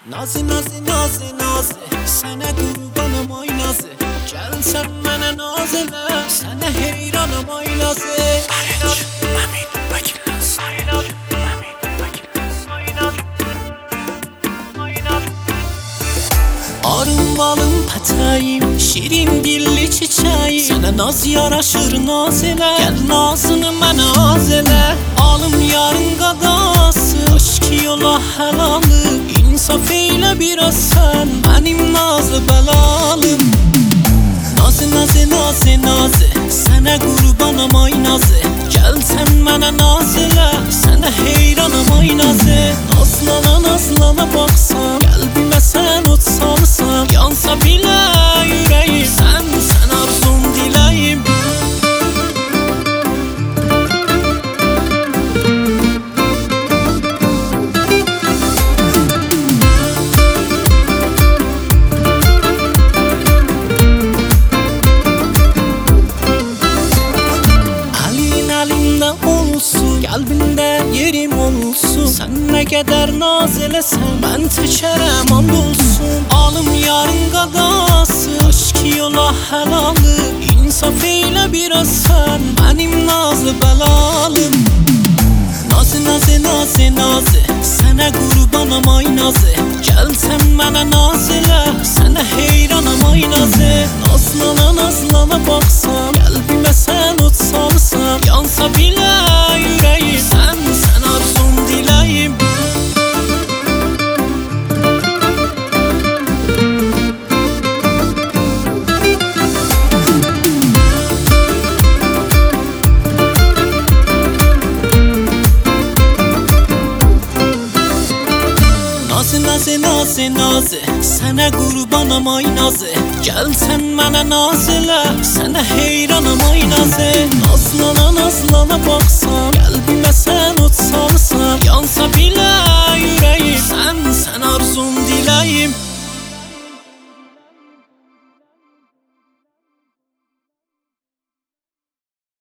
Nazi nazi nazi nazi, sana kurbanım ay nazi. Gel sen bana naz ele, sana heyranım ay nazi. Amin bakillas, amin bakillas, arım balım patayım, şirin dilli çiçeğim. Sana naz yaraşır naz ele, gel nazını bana az ele. Alım yarın qadası, aşk yola helalı. İnsaf eyle biraz sen, benim nazlı belalım. Nazı nazı nazı nazı, sana kurbanım ay nazı. Gel sen bana naz ele, sana heyranım ay nazı. Nazlana nazlana baksan, kalbime sen ot salsan. Yansa bile yüreğim, sen arzum dileğim. Kalbinde yerim olsun. Sen ne kadar naz elesen, ben çekerim andolsun. Alım yarın qadası, aşk yola helalı. İnsaf eyle biraz sen, benim nazlı belalım. Nazı nazı nazı nazı, sana kurbanım ay nazı. Gel sen bana naz ele, sana heyranım ay nazı. Nazlana nazlana baksan, kalbime sen ot salsan. Yansa bile yüreğim, sen arzum dileğim. Nazı nazı nazı nazı, sana kurbanım ay nazı. Gel sen bana naz ele, sana heyranım ay nazı. Nazlana nazlana baksan,